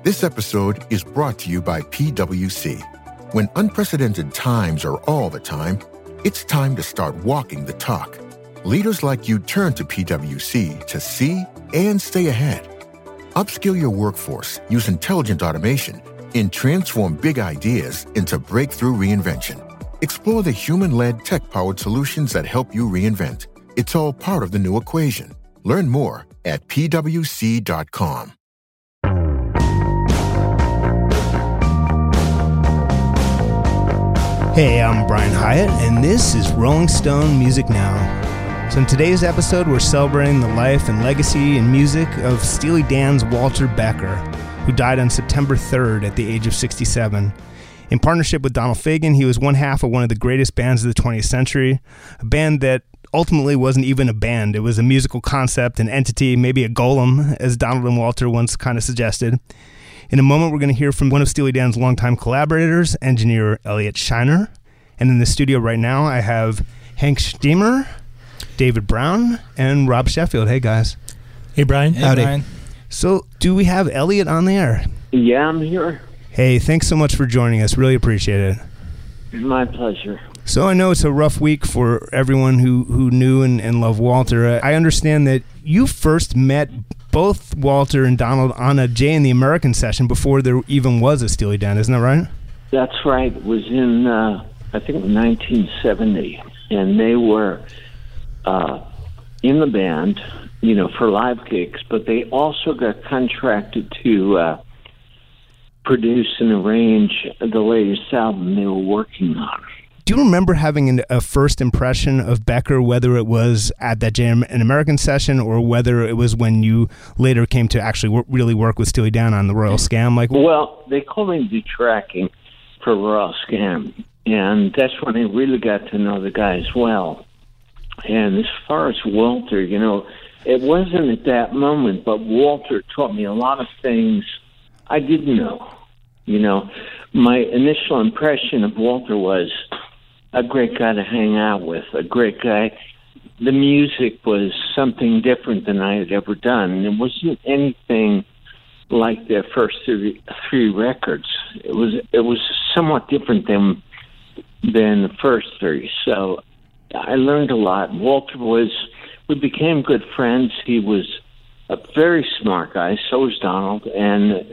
This episode is brought to you by PwC. When unprecedented times are all the time, it's time to start walking the talk. Leaders like you turn to PwC to see and stay ahead. Upskill your workforce, use intelligent automation, and transform big ideas into breakthrough reinvention. Explore the human-led, tech-powered solutions that help you reinvent. It's all part of the new equation. Learn more at pwc.com. Hey, I'm Brian Hyatt, and this is Rolling Stone Music Now. So in today's episode, we're celebrating the life and legacy and music of Steely Dan's Walter Becker, who died on September 3rd at the age of 67. In partnership with Donald Fagen, he was one half of one of the greatest bands of the 20th century, a band that ultimately wasn't even a band. It was a musical concept, an entity, maybe a golem, as Donald and Walter once kind of suggested. In a moment, we're going to hear from one of Steely Dan's longtime collaborators, engineer Elliot Scheiner. And in the studio right now, I have Hank Stiemer, David Brown, and Rob Sheffield. Hey, guys. Hey, Brian. Hey, howdy. Brian. So, do we have Elliot on the air? Yeah, I'm here. Hey, thanks so much for joining us. Really appreciate it. My pleasure. So I know it's a rough week for everyone who knew and loved Walter. I understand that you first met both Walter and Donald on a Jay and the American session before there even was a Steely Dan. Isn't that right? That's right. It was in, I think, 1970. And they were in the band, for live gigs, but they also got contracted to produce and arrange the latest album they were working on. Do you remember having a first impression of Becker, whether it was at that Jam and American session or whether it was when you later came to actually really work with Steely Dan on the Royal Scam? Well, they called me to tracking for Royal Scam, and that's when I really got to know the guys well. And as far as Walter, it wasn't at that moment, but Walter taught me a lot of things I didn't know. My initial impression of Walter was a great guy to hang out with, a great guy. The music was something different than I had ever done. It wasn't anything like their first three records. It was somewhat different than the first three. So I learned a lot. We became good friends. He was a very smart guy. So was Donald. And,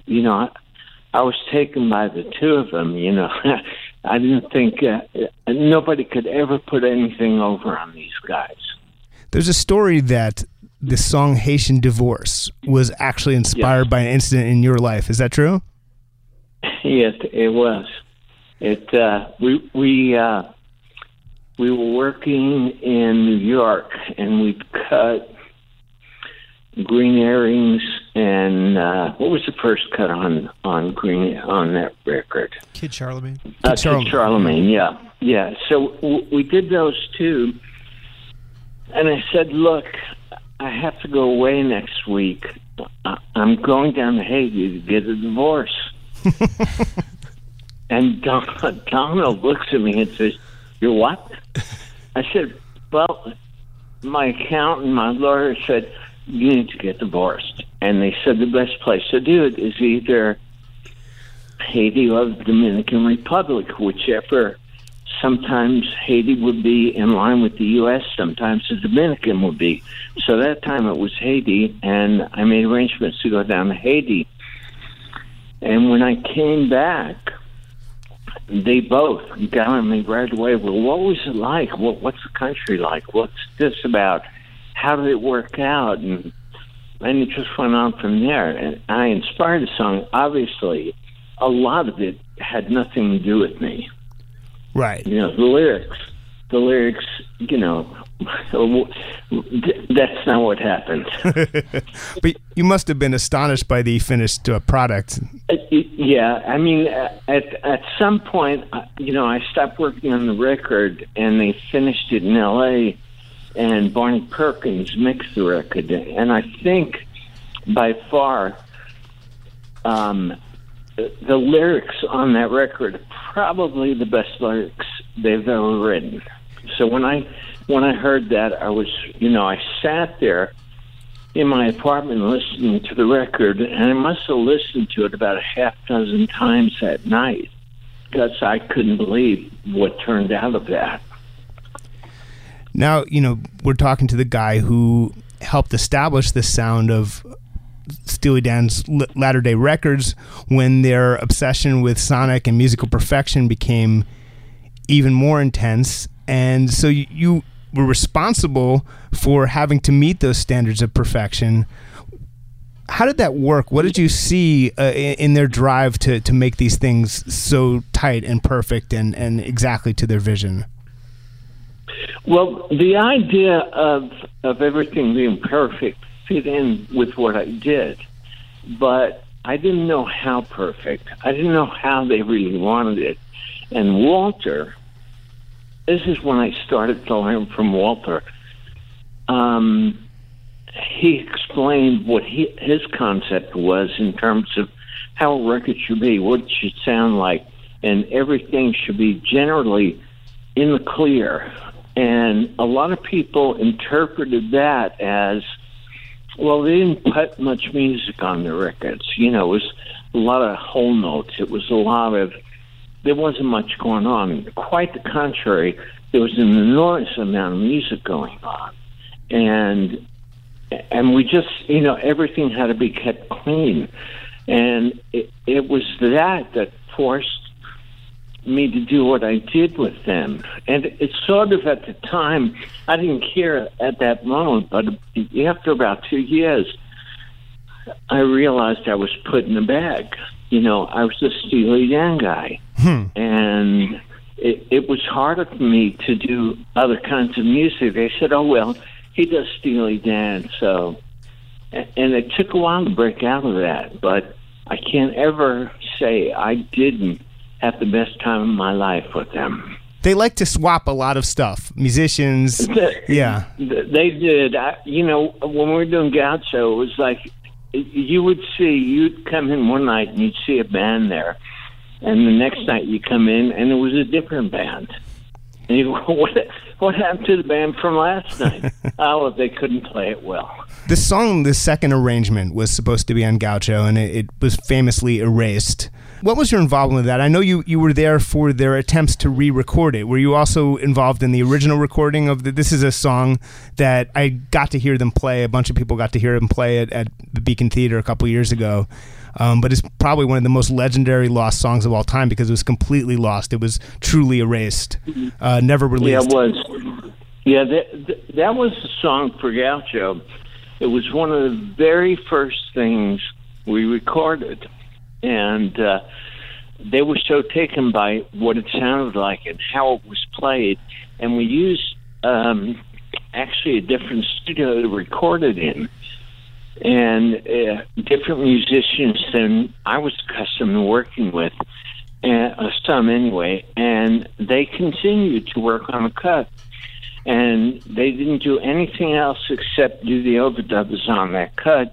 I was taken by the two of them, I didn't think nobody could ever put anything over on these guys. There's a story that the song Haitian Divorce was actually inspired by an incident in your life. Is that true? Yes, it was. We were working in New York, and we cut Green Earrings and what was the first cut on that record? Kid Charlemagne. Kid Charlemagne, yeah. So we did those two, and I said, "Look, I have to go away next week. I'm going down to Haiti to get a divorce." And Donald looks at me and says, "You're what?" I said, "Well, my accountant, my lawyer said, you need to get divorced." And they said the best place to do it is either Haiti or the Dominican Republic, whichever. Sometimes Haiti would be in line with the U.S., sometimes the Dominican would be. So that time it was Haiti, and I made arrangements to go down to Haiti. And when I came back, they both got on me right away. Well, what was it like? What's the country like? What's this about? How did it work out? And it just went on from there. And I inspired the song. Obviously, a lot of it had nothing to do with me. Right. The lyrics, that's not what happened. But you must have been astonished by the finished product. Yeah, I mean, at some point, I stopped working on the record, and they finished it in L.A., and Barney Perkins mixed the record. And I think, by far, the lyrics on that record are probably the best lyrics they've ever written. So when I heard that, I was, I sat there in my apartment listening to the record, and I must have listened to it about a half dozen times that night because I couldn't believe what turned out of that. Now, we're talking to the guy who helped establish the sound of Steely Dan's latter day records when their obsession with sonic and musical perfection became even more intense. And so you were responsible for having to meet those standards of perfection. How did that work? What did you see in their drive to make these things so tight and perfect and exactly to their vision? Well, the idea of everything being perfect fit in with what I did, but I didn't know how perfect. I didn't know how they really wanted it. And Walter, this is when I started to learn from Walter. He explained what his concept was in terms of how a record should be, what it should sound like, and everything should be generally in the clear. And a lot of people interpreted that as, well, they didn't put much music on the records. It was a lot of whole notes. It was there wasn't much going on. Quite the contrary, there was an enormous amount of music going on. And we just, everything had to be kept clean. And it was that forced me to do what I did with them. And it's sort of at the time, I didn't care at that moment, but after about 2 years, I realized I was put in a bag. I was a Steely Dan guy. And it was harder for me to do other kinds of music. They said, oh, well, he does Steely Dan. So, and it took a while to break out of that, but I can't ever say I didn't have the best time of my life with them. They like to swap a lot of stuff. Musicians, yeah. They did. When we were doing Gaucho, it was like you'd come in one night and you'd see a band there, and the next night you come in and it was a different band. And you go, what happened to the band from last night? Oh, they couldn't play it well. This song, the second arrangement, was supposed to be on Gaucho, and it was famously erased. What was your involvement with that? I know you were there for their attempts to re-record it. Were you also involved in the original recording of this is a song that I got to hear them play. A bunch of people got to hear them play it at the Beacon Theater a couple years ago. But it's probably one of the most legendary lost songs of all time because it was completely lost. It was truly erased, never released. Yeah, it was. Yeah, that was the song for Gaucho. It was one of the very first things we recorded. And they were so taken by what it sounded like and how it was played. And we used actually a different studio to record it in. And different musicians than I was accustomed to working with, some anyway. And they continued to work on the cut. And they didn't do anything else except do the overdubs on that cut.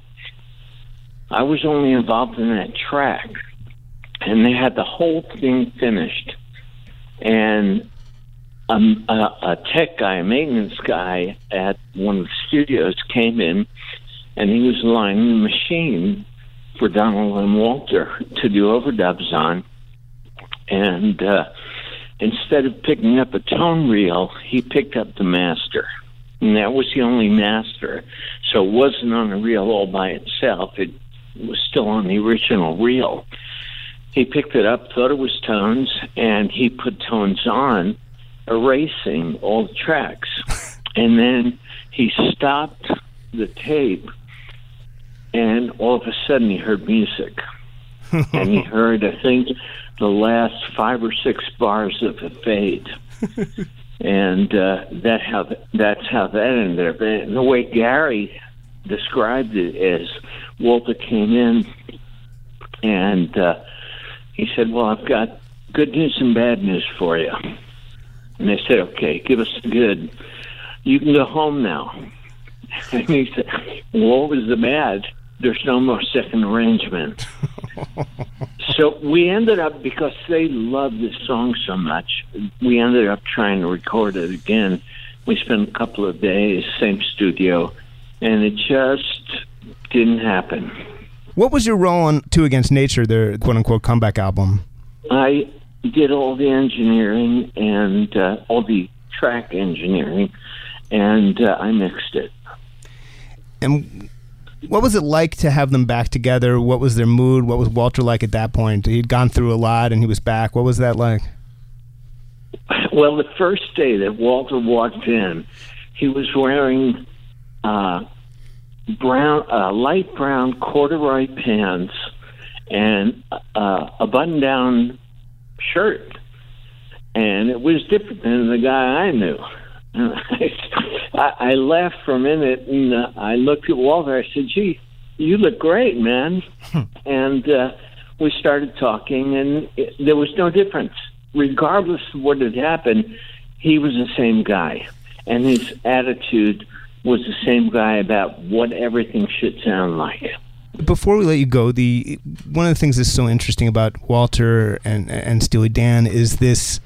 I was only involved in that track, and they had the whole thing finished. And a tech guy, a maintenance guy at one of the studios came in, and he was lining the machine for Donald and Walter to do overdubs on. And instead of picking up a tone reel, he picked up the master. And that was the only master. So it wasn't on a reel all by itself. It was still on the original reel. He picked it up, thought it was tones, and he put tones on, erasing all the tracks. And then he stopped the tape, and all of a sudden he heard music. And he heard, I think, the last 5 or 6 bars of the fade. And that's how that ended up. And the way Gary described it is Walter came in and he said, well, I've got good news and bad news for you. And they said, okay, give us the good. You can go home now. And he said, well, what was the bad? There's no more second arrangement. So we ended up, because they loved this song so much, we ended up trying to record it again. We spent a couple of days, same studio, and it just didn't happen. What was your role on Two Against Nature, their quote-unquote comeback album? I did all the engineering and all the track engineering, and I mixed it. And what was it like to have them back together? What was their mood? What was Walter like at that point? He'd gone through a lot and he was back. What was that like? Well, the first day that Walter walked in, he was wearing light brown corduroy pants and a button-down shirt, and it was different than the guy I knew. I laughed for a minute, and I looked at Walter. I said, "Gee, you look great, man." And we started talking, and there was no difference. Regardless of what had happened, he was the same guy, and his attitude was the same guy about what everything should sound like. Before we let you go, one of the things that's so interesting about Walter and Steely Dan is this,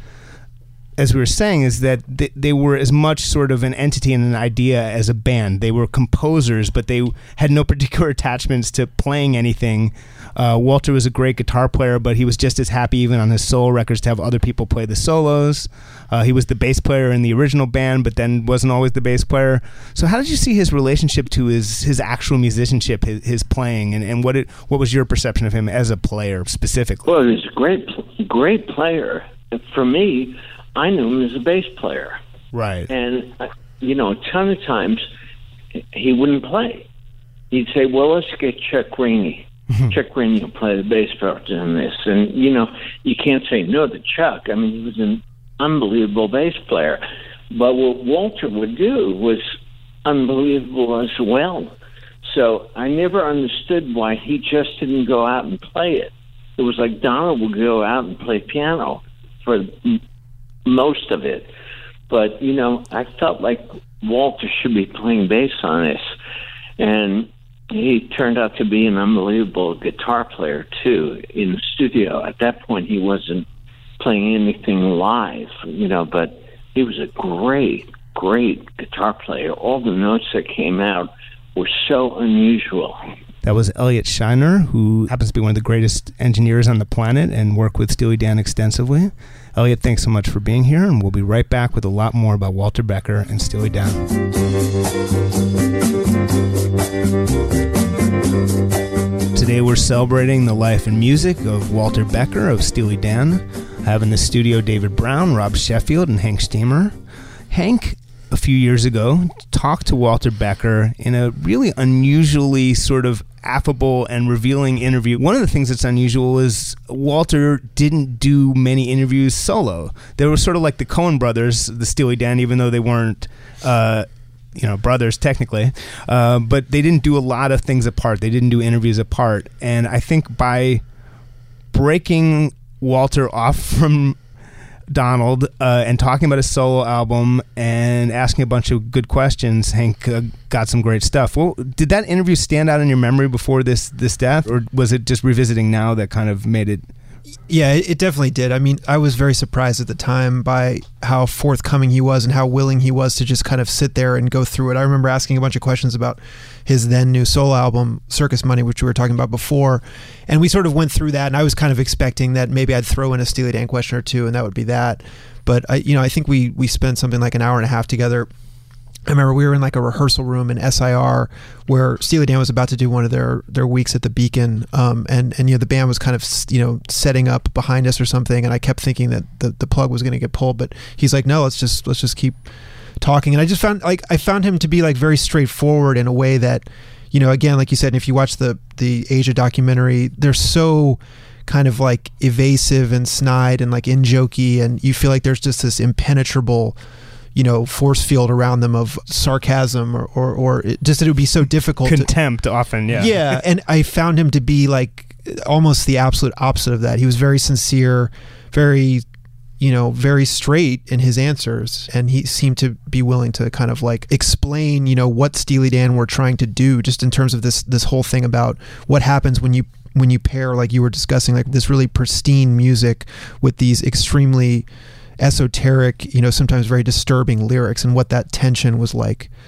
as we were saying, is that they were as much sort of an entity and an idea as a band. They were composers, but they had no particular attachments to playing anything. Walter was a great guitar player, but he was just as happy even on his solo records to have other people play the solos. He was the bass player in the original band, but then wasn't always the bass player. So how did you see his relationship to his actual musicianship, his playing, and what was your perception of him as a player specifically? Well, he was a great player. For me, I knew him as a bass player. Right. And, a ton of times he wouldn't play. He'd say, well, let's get Chuck Rainey. Chuck Rainey will play the bass part in this. And, you can't say no to Chuck. I mean, he was an unbelievable bass player. But what Walter would do was unbelievable as well. So I never understood why he just didn't go out and play it. It was like Donald would go out and play piano for most of it. But, I felt like Walter should be playing bass on this. And he turned out to be an unbelievable guitar player, too, in the studio. At that point, he wasn't playing anything live, but he was a great, great guitar player. All the notes that came out were so unusual. That was Elliot Scheiner, who happens to be one of the greatest engineers on the planet and worked with Steely Dan extensively. Elliot, thanks so much for being here, and we'll be right back with a lot more about Walter Becker and Steely Dan. Today we're celebrating the life and music of Walter Becker of Steely Dan. I have in the studio David Brown, Rob Sheffield, and Hank Steamer. Hank, a few years ago, talked to Walter Becker in a really unusually sort of affable and revealing interview. One of the things that's unusual is Walter didn't do many interviews solo. They were sort of like the Coen brothers, the Steely Dan, even though they weren't brothers technically, but they didn't do a lot of things apart. They didn't do interviews apart. And I think by breaking Walter off from Donald and talking about his solo album and asking a bunch of good questions, Hank got some great stuff. Well, did that interview stand out in your memory before this death, or was it just revisiting now that kind of made it? Yeah, it definitely did. I mean, I was very surprised at the time by how forthcoming he was and how willing he was to just kind of sit there and go through it. I remember asking a bunch of questions about his then new solo album, Circus Money, which we were talking about before. And we sort of went through that, and I was kind of expecting that maybe I'd throw in a Steely Dan question or two, and that would be that. But I think we spent something like an hour and a half together. I remember we were in like a rehearsal room in SIR where Steely Dan was about to do one of their weeks at the Beacon, and the band was kind of setting up behind us or something, and I kept thinking that the plug was going to get pulled, but he's like, no, let's just keep talking. And I just found him to be like very straightforward in a way that, again, like you said, if you watch the Asia documentary, they're so kind of like evasive and snide and like in-jokey, and you feel like there's just this impenetrable force field around them of sarcasm or just that it would be so difficult. Contempt often, yeah. Yeah, and I found him to be like almost the absolute opposite of that. He was very sincere, very, very straight in his answers, and he seemed to be willing to kind of like explain, what Steely Dan were trying to do, just in terms of this whole thing about what happens when you pair, like you were discussing, like this really pristine music with these extremely esoteric, sometimes very disturbing lyrics, and what that tension was like.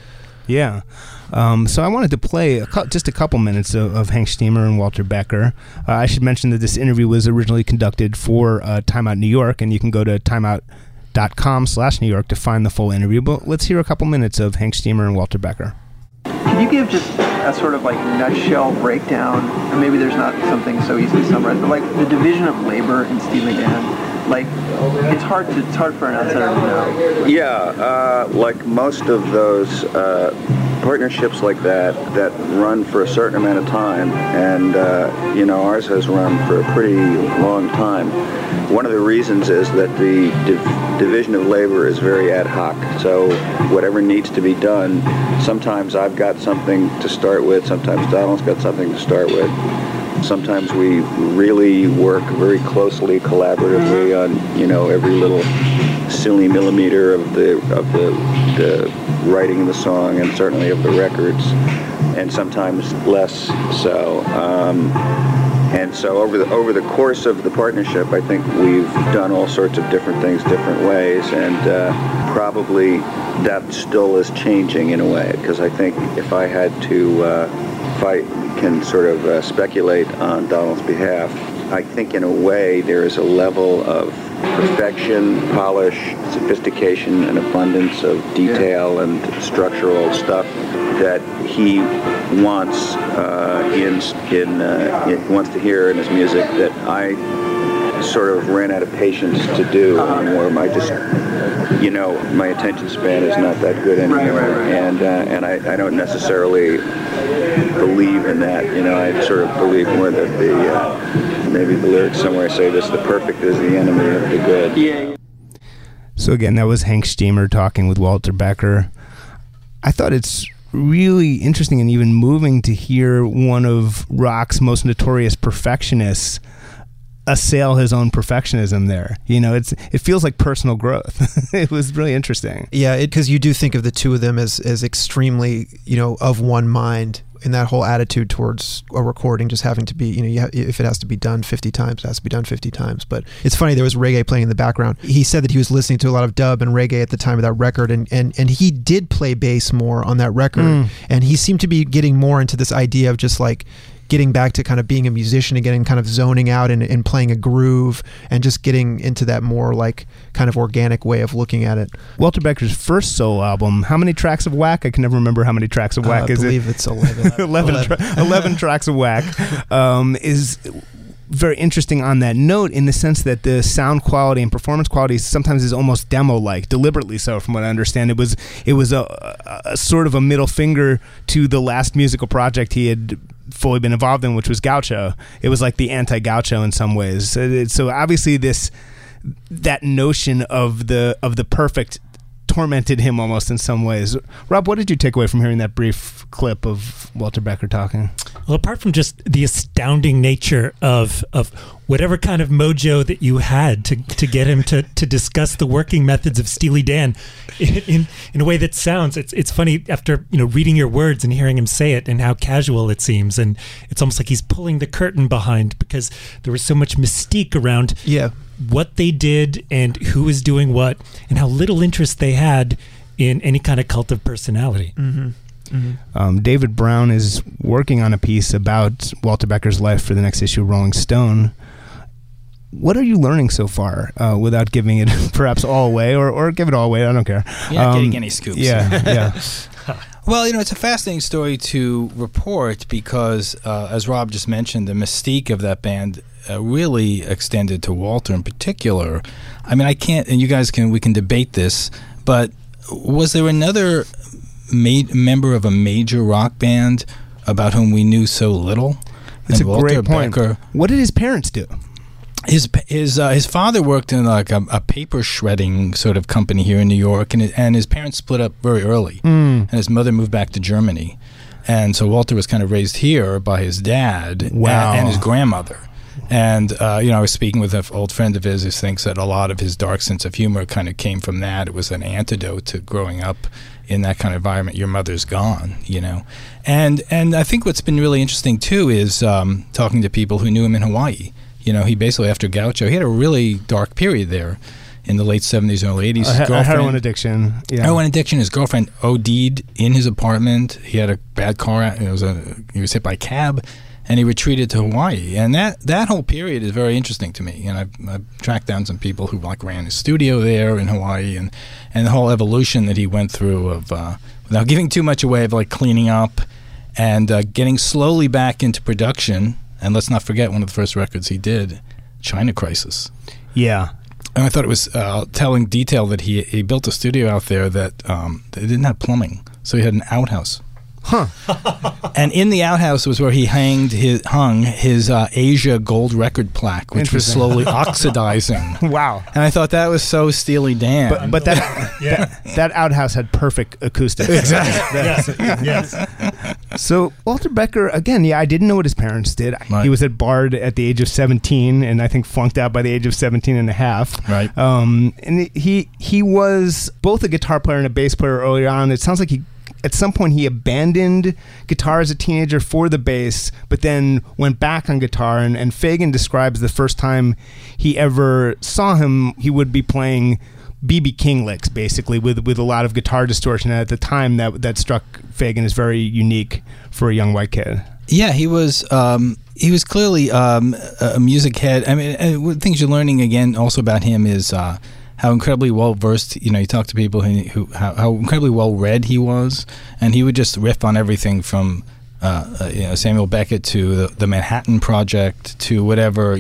Yeah. So I wanted to play just a couple minutes of Hank Stemmer and Walter Becker. I should mention that this interview was originally conducted for Time Out New York, and you can go to timeout.com/New York to find the full interview. But let's hear a couple minutes of Hank Stemmer and Walter Becker. Can you give just a sort of like nutshell breakdown, and maybe there's not something so easily summarized, but like the division of labor in Steely Dan, like it's hard for an outsider to know. Yeah, like most of those partnerships like that run for a certain amount of time, and ours has run for a pretty long time. One of the reasons is that the division of labor is very ad hoc, so whatever needs to be done, sometimes I've got something to start with, sometimes Donald's got something to start with. Sometimes we really work very closely, collaboratively on, every little silly millimeter of the writing of the song, and certainly of the records, and sometimes less so. And so over the course of the partnership, I think we've done all sorts of different things, different ways, and probably that still is changing in a way, because I think if I can sort of speculate on Donald's behalf, I think in a way there is a level of perfection, polish, sophistication, and abundance of detail and structural stuff that he wants wants to hear in his music that I sort of ran out of patience to do anymore. My attention span is not that good anymore, and I don't necessarily believe in that. I sort of believe more that maybe the lyrics somewhere say this: the perfect is the enemy of the good. Yeah. So again, that was Hank Stemmer talking with Walter Becker. I thought it's really interesting and even moving to hear one of rock's most notorious perfectionists assail his own perfectionism there. It feels like personal growth. It was really interesting. Yeah, because you do think of the two of them as extremely, of one mind in that whole attitude towards a recording just having to be, if it has to be done 50 times, it has to be done 50 times. But it's funny, there was reggae playing in the background. He said that he was listening to a lot of dub and reggae at the time of that record, and he did play bass more on that record. And he seemed to be getting more into this idea of just like getting back to kind of being a musician and getting kind of zoning out and playing a groove and just getting into that more like kind of organic way of looking at it. Walter Becker's first solo album, how many tracks of Whack? I can never remember how many tracks of Whack is it? I believe it's 11. 11 tracks of Whack is very interesting on that note, in the sense that the sound quality and performance quality sometimes is almost demo-like, deliberately so, from what I understand. It was a sort of a middle finger to the last musical project he had fully been involved in, which was Gaucho. It was like the anti-Gaucho in some ways. So obviously that notion of the perfect tormented him almost in some ways. Rob, what did you take away from hearing that brief clip of Walter Becker talking? Well, apart from just the astounding nature of whatever kind of mojo that you had to get him to discuss the working methods of Steely Dan in a way that sounds, it's funny after reading your words and hearing him say it and how casual it seems, and it's almost like he's pulling the curtain behind, because there was so much mystique around what they did and who was doing what, and how little interest they had in any kind of cult of personality. David Brown is working on a piece about Walter Becker's life for the next issue of Rolling Stone. What are you learning so far, without giving it perhaps all away, or give it all away? I don't care. You're not getting any scoops. Yeah. Well, it's a fascinating story to report because, as Rob just mentioned, the mystique of that band really extended to Walter in particular. I mean, we can debate this, but was there another member of a major rock band about whom we knew so little? That's a great point. Becker? What did his parents do? His father worked in like a paper shredding sort of company here in New York, and his parents split up very early, and his mother moved back to Germany, and so Walter was kind of raised here by his dad and his grandmother. And I was speaking with an old friend of his who thinks that a lot of his dark sense of humor kind of came from that. It was an antidote to growing up in that kind of environment. Your mother's gone, and I think what's been really interesting too is talking to people who knew him in Hawaii. He basically, after Gaucho, he had a really dark period there. in the late 70s, early 80s. Heroin addiction. Yeah. Heroin addiction. His girlfriend OD'd in his apartment. He had a bad car. He was hit by a cab, and he retreated to Hawaii. And that whole period is very interesting to me. And I've tracked down some people who ran his studio there in Hawaii, and the whole evolution that he went through of without giving too much away, of cleaning up and getting slowly back into production. And let's not forget one of the first records he did, China Crisis. Yeah. And I thought it was telling detail that he built a studio out there that it didn't have plumbing, so he had an outhouse. Huh. And in the outhouse was where he hung his Asia gold record plaque, which was slowly oxidizing. Wow. And I thought that was so Steely Dan. But that outhouse had perfect acoustics. Exactly. Yes. So Walter Becker, again, I didn't know what his parents did. Right. He was at Bard at the age of 17, and I think flunked out by the age of 17 and a half. Right. And he was both a guitar player and a bass player early on. It sounds like at some point he abandoned guitar as a teenager for the bass, but then went back on guitar. And Fagen describes the first time he ever saw him, he would be playing B.B. King licks, basically, with a lot of guitar distortion. And at the time, that struck Fagen as very unique for a young white kid. Yeah, he was clearly a music head. I mean, one of the things you're learning again also about him is how incredibly well versed. You talk to people how incredibly well read he was, and he would just riff on everything from Samuel Beckett to the Manhattan Project to whatever.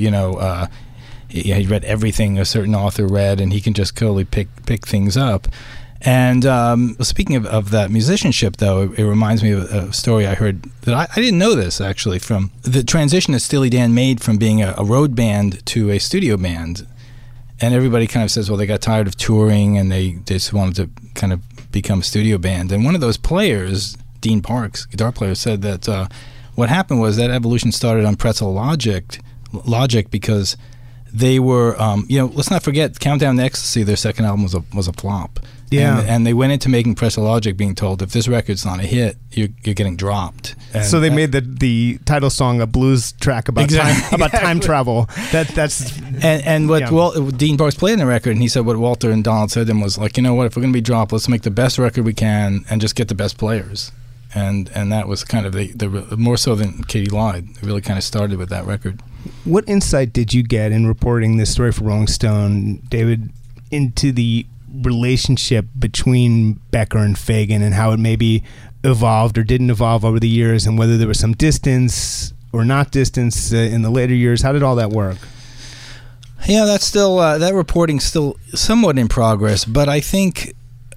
He read everything a certain author read, and he can just totally pick things up. And speaking of that musicianship, though, it reminds me of a story I heard that I didn't know this, actually, from the transition that Steely Dan made from being a road band to a studio band. And everybody kind of says, well, they got tired of touring and they just wanted to kind of become a studio band. And one of those players, Dean Parks, guitar player, said that what happened was that evolution started on Pretzel Logic because they were, let's not forget, Countdown to Ecstasy, their second album was a flop. Yeah. And they went into making Pretzel Logic being told, if this record's not a hit, you're getting dropped. And so they made the title song a blues track about time travel. That's what Dean Parks played in the record, and he said what Walter and Donald said to him was if we're going to be dropped, let's make the best record we can and just get the best players. And that was kind of the more so than Katie lied. It really kind of started with that record. What insight did you get in reporting this story for Rolling Stone, David, into the relationship between Becker and Fagen and how it maybe evolved or didn't evolve over the years, and whether there was some distance or not distance in the later years? How did all that work? Yeah, that's still that reporting's still somewhat in progress, but I think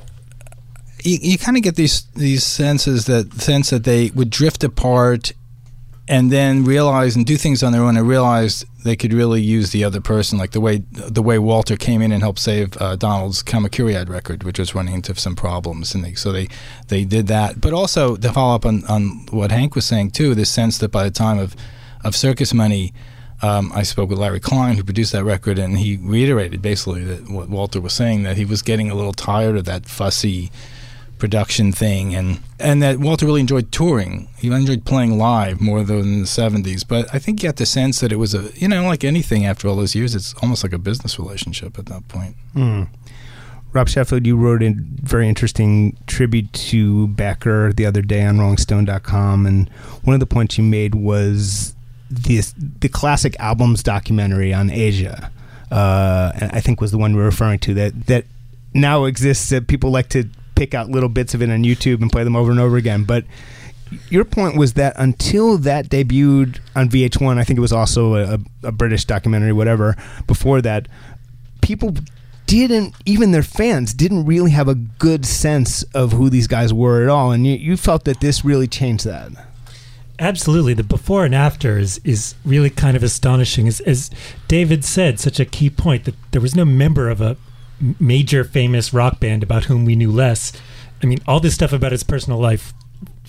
you kind of get these sense that they would drift apart and then realize and do things on their own and realize they could really use the other person, like the way Walter came in and helped save Donald's Kamakuriad record, which was running into some problems, and so they did that. But also to follow up on what Hank was saying too, this sense that by the time of Circus Money, I spoke with Larry Klein, who produced that record, and he reiterated basically that what Walter was saying, that he was getting a little tired of that fussy production thing, and that Walter really enjoyed touring. He enjoyed playing live more than in the 70s. But I think you got the sense that it was like anything after all those years, it's almost like a business relationship at that point. Rob Sheffield, you wrote a very interesting tribute to Becker the other day on RollingStone.com, and one of the points you made was the classic albums documentary on Asia, and I think was the one we were referring to, that now exists, that people like to pick out little bits of it on YouTube and play them over and over again. But your point was that until that debuted on VH1, I think it was also a British documentary, whatever, before that, people didn't, even their fans, didn't really have a good sense of who these guys were at all. And you felt that this really changed that. Absolutely. The before and after is really kind of astonishing. As David said, such a key point, that there was no member of a major famous rock band about whom we knew less. I mean, all this stuff about his personal life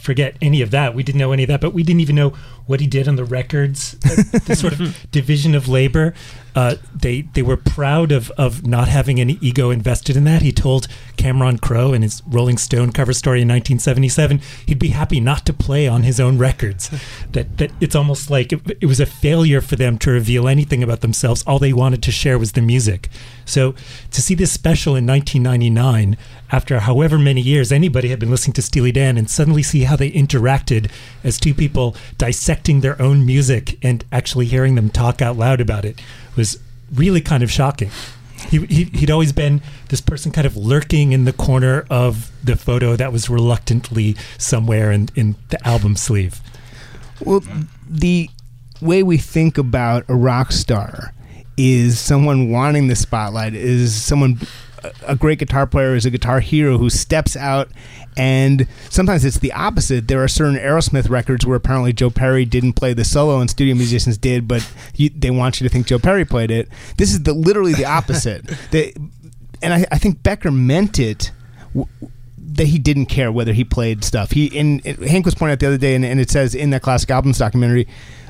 forget any of that. We didn't know any of that, but we didn't even know what he did on the records, the sort of division of labor. They were proud of not having any ego invested in that. He told Cameron Crowe in his Rolling Stone cover story in 1977 he'd be happy not to play on his own records. That it's almost like it was a failure for them to reveal anything about themselves. All they wanted to share was the music. So to see this special in 1999, after however many years anybody had been listening to Steely Dan, and suddenly see how they interacted as two people dissecting their own music and actually hearing them talk out loud about it, was really kind of shocking. He'd always been this person kind of lurking in the corner of the photo that was reluctantly somewhere in the album sleeve. Well, the way we think about a rock star is someone wanting the spotlight, is someone, a great guitar player is a guitar hero who steps out, and sometimes it's the opposite. There are certain Aerosmith records where apparently Joe Perry didn't play the solo and studio musicians did, but they want you to think Joe Perry played it. This is literally the opposite. And I think Becker meant it, that he didn't care whether he played stuff. Hank was pointing out the other day, and it says in that Classic Albums documentary,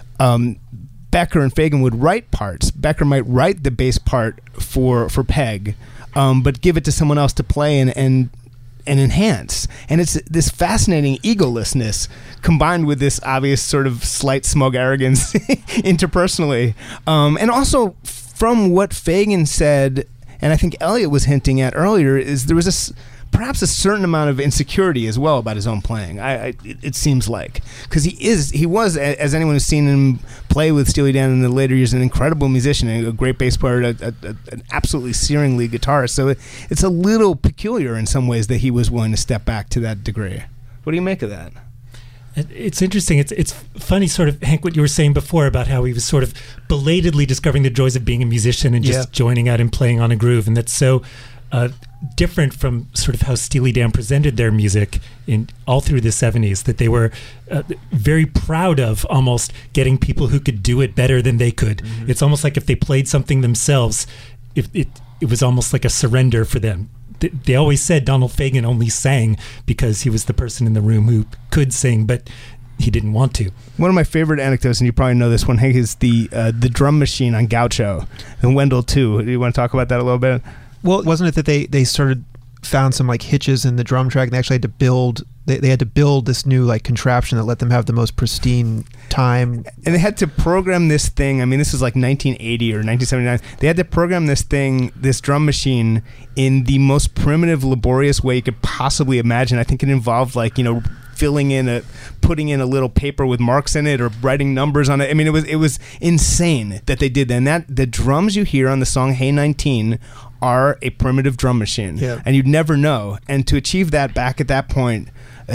Becker and Fagen would write parts. Becker might write the bass part for Peg, but give it to someone else to play and enhance. And it's this fascinating egolessness combined with this obvious sort of slight smug arrogance interpersonally. And also from what Fagen said, and I think Elliot was hinting at earlier, is there was perhaps a certain amount of insecurity as well about his own playing. It seems like, because he was, as anyone who's seen him play with Steely Dan in the later years, an incredible musician, a great bass player, an absolutely searing lead guitarist. So it's a little peculiar in some ways that he was willing to step back to that degree. What do you make of that? It's interesting. It's funny, sort of, Hank, what you were saying before about how he was sort of belatedly discovering the joys of being a musician and just joining out and playing on a groove, and that's so different from sort of how Steely Dan presented their music in all through the 70s, that they were very proud of almost getting people who could do it better than they could. Mm-hmm. It's almost like if they played something themselves, it was almost like a surrender for them. They always said Donald Fagen only sang because he was the person in the room who could sing, but he didn't want to. One of my favorite anecdotes, and you probably know this one, Hank, is the drum machine on Gaucho and Wendell too. Do you want to talk about that a little bit? Well, wasn't it that they found some like hitches in the drum track, and they actually had to build they had to build this new like contraption that let them have the most pristine time, and they had to program this thing. I mean, this was like 1980 or 1979. They had to program this drum machine in the most primitive, laborious way you could possibly imagine. I think it involved like, putting in a little paper with marks in it or writing numbers on it. I mean, it was insane that they did that. And the drums you hear on the song Hey 19 are a primitive drum machine, and you'd never know. And to achieve that back at that point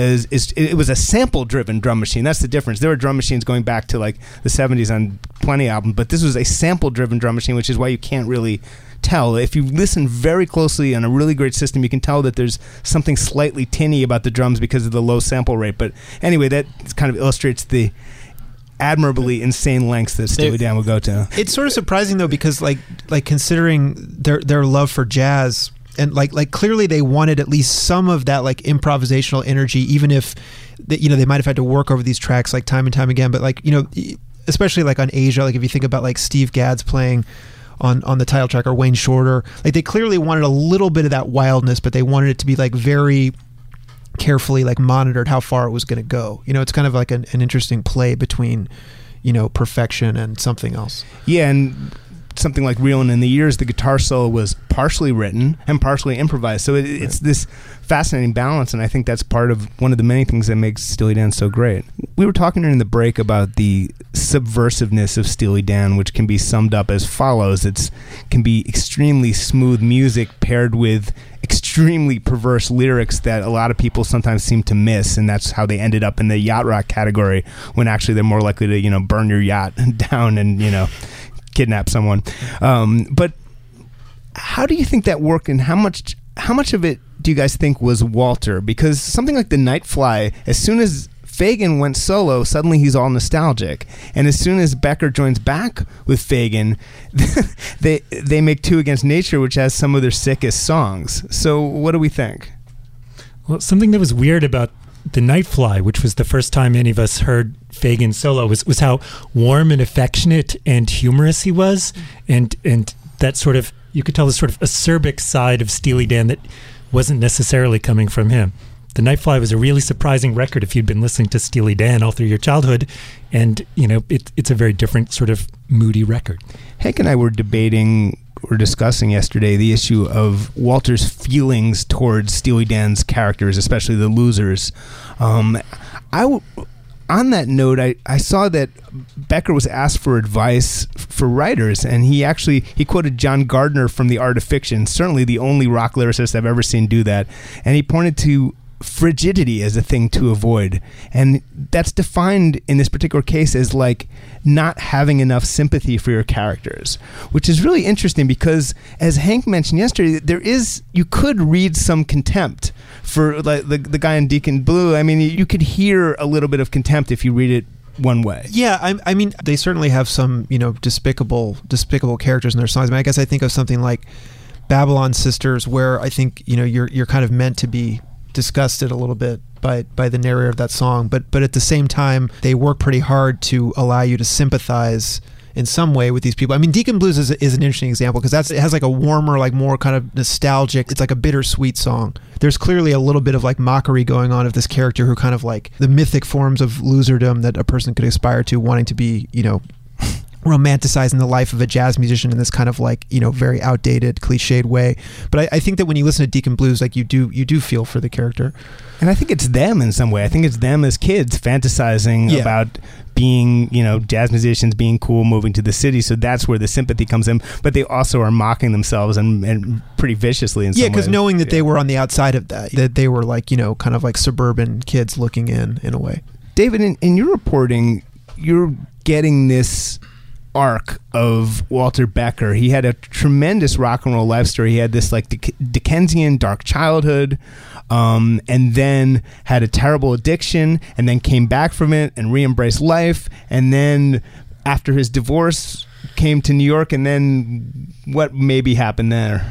it was a sample driven drum machine. That's the difference. There were drum machines going back to like the 70s on plenty albums, but this was a sample driven drum machine, which is why you can't really tell. If you listen very closely on a really great system, you can tell that there's something slightly tinny about the drums because of the low sample rate. But anyway, that kind of illustrates the admirably insane lengths that Steely Dan would go to. It's sort of surprising though, because like considering their love for jazz, and like clearly they wanted at least some of that like improvisational energy, even if they might have had to work over these tracks like time and time again. But like, especially like on Asia, like if you think about like Steve Gadd's playing on the title track, or Wayne Shorter, like they clearly wanted a little bit of that wildness, but they wanted it to be like very carefully like monitored how far it was going to go. It's kind of like an interesting play between perfection and something else. Yeah, and something like Reelin' in the Years, the guitar solo was partially written and partially improvised. So it's this fascinating balance, and I think that's part of one of the many things that makes Steely Dan so great. We were talking during the break about the subversiveness of Steely Dan, which can be summed up as follows. It can be extremely smooth music paired with extremely perverse lyrics that a lot of people sometimes seem to miss, and that's how they ended up in the yacht rock category, when actually they're more likely to burn your yacht down and kidnap someone. But how do you think that worked, and how much of it do you guys think was Walter? Because something like the Nightfly, as soon as Fagen went solo, suddenly he's all nostalgic, and as soon as Becker joins back with Fagen, they make Two Against Nature, which has some of their sickest songs. So what do we think? Well, something that was weird about the Nightfly, which was the first time any of us heard Fagen solo, was how warm and affectionate and humorous he was, and that sort of, you could tell the sort of acerbic side of Steely Dan that wasn't necessarily coming from him. The Nightfly was a really surprising record if you'd been listening to Steely Dan all through your childhood, and it's a very different sort of moody record. Hank and I were discussing yesterday the issue of Walter's feelings towards Steely Dan's characters, especially the losers. On that note, I saw that Becker was asked for advice for writers, and he quoted John Gardner from The Art of Fiction, certainly the only rock lyricist I've ever seen do that, and he pointed to frigidity as a thing to avoid, and that's defined in this particular case as like not having enough sympathy for your characters, which is really interesting because, as Hank mentioned yesterday, you could read some contempt for like the guy in Deacon Blue. I mean, you could hear a little bit of contempt if you read it one way. Yeah, I mean, they certainly have some despicable characters in their songs. I mean, I guess I think of something like Babylon Sisters, where I think you're kind of meant to be disgusted a little bit by the narrator of that song, but at the same time they work pretty hard to allow you to sympathize in some way with these people. I mean, Deacon Blues is an interesting example because it has like a warmer, like more kind of nostalgic, it's like a bittersweet song. There's clearly a little bit of like mockery going on of this character who kind of like the mythic forms of loserdom that a person could aspire to, wanting to be romanticizing the life of a jazz musician in this kind of like very outdated, cliched way. But I think that when you listen to Deacon Blues, like you do feel for the character, and I think it's them in some way. I think it's them as kids fantasizing about being jazz musicians, being cool, moving to the city. So that's where the sympathy comes in. But they also are mocking themselves and pretty viciously in some way. Yeah, because knowing that they were on the outside of that they were like kind of like suburban kids looking in a way. David, in your reporting, you're getting this arc of Walter Becker. He had a tremendous rock and roll life story. He had this like Dickensian dark childhood, and then had a terrible addiction, and then came back from it and re-embraced life, and then after his divorce came to New York, and then what maybe happened there?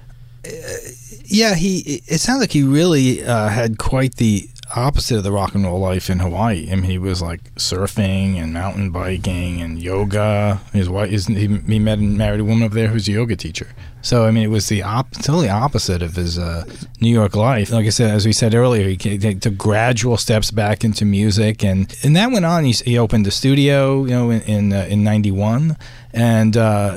It sounds like he really had quite the opposite of the rock and roll life in Hawaii. I mean, he was like surfing and mountain biking and yoga. His wife, he met and married a woman over there who's a yoga teacher. So I mean, it was the totally opposite of his New York life. Like I said, as we said earlier, he took gradual steps back into music, and that went on. He opened a studio, in '91, and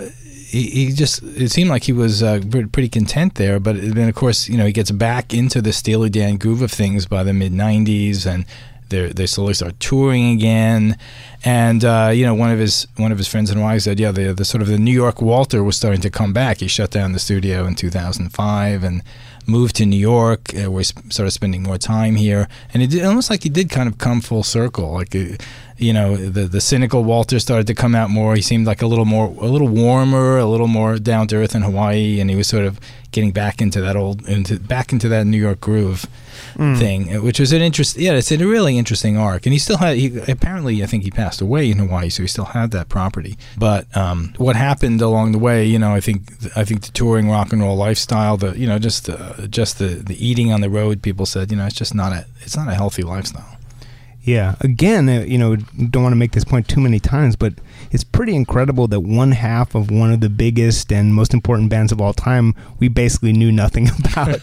it seemed like he was pretty content there. But then, of course, he gets back into the Steely Dan groove of things by the mid-'90s, and they slowly start touring again. And one of his friends in Hawaii said, the sort of the New York Walter was starting to come back. He shut down the studio in 2005 and moved to New York, where he started spending more time here. And it almost like he did kind of come full circle. Like the cynical Walter started to come out more. He seemed like a little warmer, a little more down to earth in Hawaii, and he was sort of getting back into that New York groove thing, which was it's a really interesting arc. And he still had, apparently, I think he passed away in Hawaii, so he still had that property. But what happened along the way, I think the touring rock and roll lifestyle, just the eating on the road, people said, it's not a healthy lifestyle. Yeah. Again, don't want to make this point too many times, but it's pretty incredible that one half of one of the biggest and most important bands of all time, we basically knew nothing about,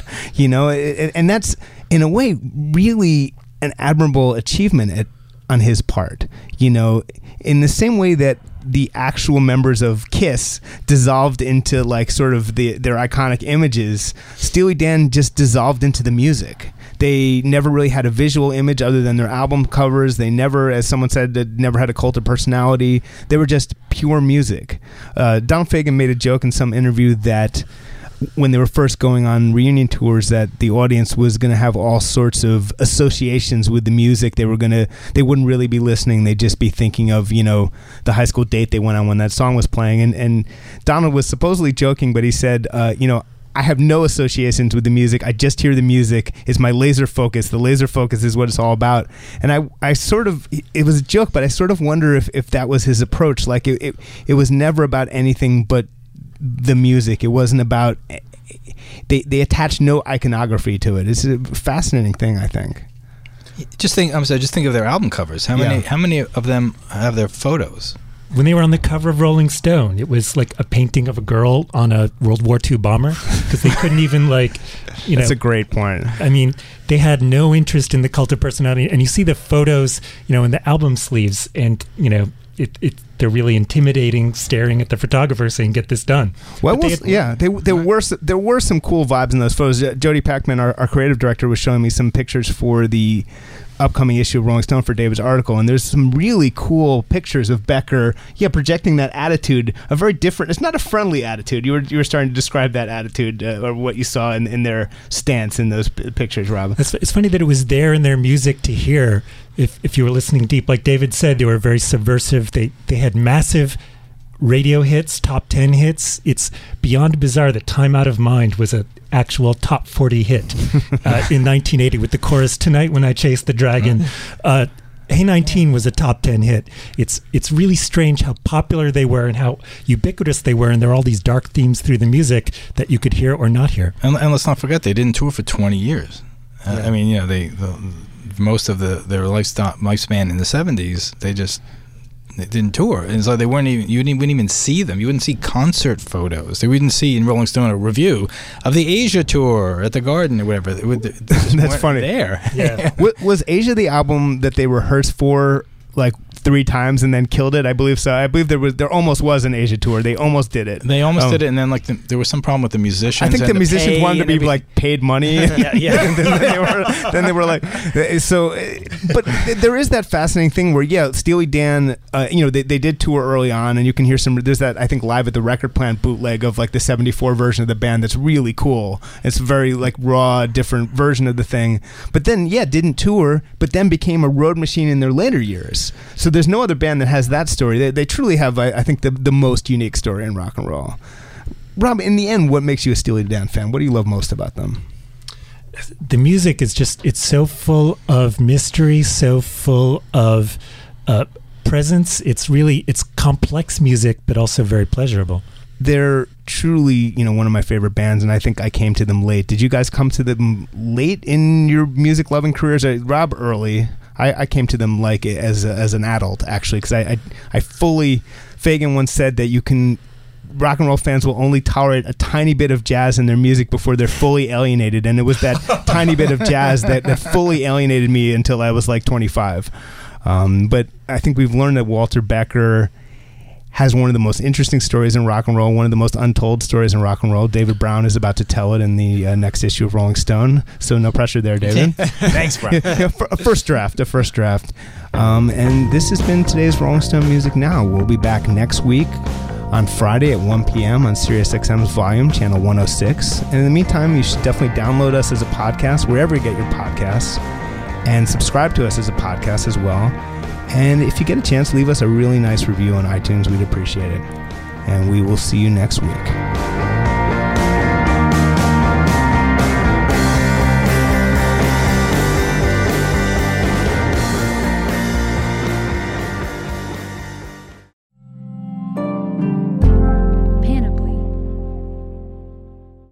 and that's in a way really an admirable achievement on his part, in the same way that the actual members of Kiss dissolved into like sort of their iconic images. Steely Dan just dissolved into the music. They never really had a visual image other than their album covers. They never, as someone said, never had a cult of personality. They were just pure music. Donald Fagen made a joke in some interview that when they were first going on reunion tours, that the audience was going to have all sorts of associations with the music. They wouldn't really be listening. They'd just be thinking of, the high school date they went on when that song was playing. And Donald was supposedly joking, but he said, I have no associations with the music. I just hear the music. It's my laser focus. The laser focus is what it's all about. And I sort of, it was a joke, but I sort of wonder if that was his approach. Like it was never about anything but the music. It wasn't about, they attached no iconography to it. It's a fascinating thing, I think. Just think of their album covers. How many of them have their photos? When they were on the cover of Rolling Stone, it was like a painting of a girl on a World War II bomber, because they couldn't even That's a great point. I mean, they had no interest in the cult of personality. And you see the photos, in the album sleeves, and, they're really intimidating, staring at the photographer saying, "Get this done." Well, there were some cool vibes in those photos. Jody Packman, our creative director, was showing me some pictures for the upcoming issue of Rolling Stone for David's article, and there's some really cool pictures of Becker, projecting that attitude, a very different, it's not a friendly attitude. You were starting to describe that attitude, or what you saw in their stance in those pictures, Rob. It's funny that it was there in their music to hear, if you were listening deep. Like David said, they were very subversive. They had massive radio hits, top 10 hits. It's beyond bizarre that Time Out of Mind was an actual top 40 hit in 1980 with the chorus, "Tonight When I Chase the Dragon." Hey 19 was a top 10 hit. It's really strange how popular they were and how ubiquitous they were, and there are all these dark themes through the music that you could hear or not hear. And let's not forget, they didn't tour for 20 years. I mean, most of their lifespan in the 70s, they didn't tour, and so they weren't even. You wouldn't even see them. You wouldn't see concert photos. They wouldn't see in Rolling Stone a review of the Asia tour at the Garden or whatever. That's funny. There, yeah. Was Asia the album that they rehearsed for like 3 times and then killed it? I believe so. I believe there almost was an Asia tour. They almost did it. They almost did it, and then there was some problem with the musicians. I think the musicians wanted to be paid money. Yeah. then they were like, so. But there is that fascinating thing where Steely Dan, they did tour early on, and you can hear there's that, I think, Live at the Record Plant bootleg of like the '74 version of the band that's really cool. It's a very like raw, different version of the thing. But then didn't tour, but then became a road machine in their later years. So there's no other band that has that story. They truly have, I think, the most unique story in rock and roll. Rob, in the end, what makes you a Steely Dan fan? What do you love most about them? The music is it's so full of mystery, so full of presence. It's complex music, but also very pleasurable. They're truly, one of my favorite bands, and I think I came to them late. Did you guys come to them late in your music-loving careers? Rob, early. I came to them like as an adult, actually, because I fully. Fagan once said that rock and roll fans will only tolerate a tiny bit of jazz in their music before they're fully alienated, and it was that tiny bit of jazz that fully alienated me until I was like 25. But I think we've learned that Walter Becker has one of the most interesting stories in rock and roll, one of the most untold stories in rock and roll. David Brown is about to tell it in the next issue of Rolling Stone, so no pressure there, David. Thanks, Brian. A first draft. And this has been today's Rolling Stone Music Now. We'll be back next week on Friday at 1 p.m. on SiriusXM's Volume, Channel 106. And in the meantime, you should definitely download us as a podcast, wherever you get your podcasts, and subscribe to us as a podcast as well. And if you get a chance, leave us a really nice review on iTunes. We'd appreciate it. And we will see you next week.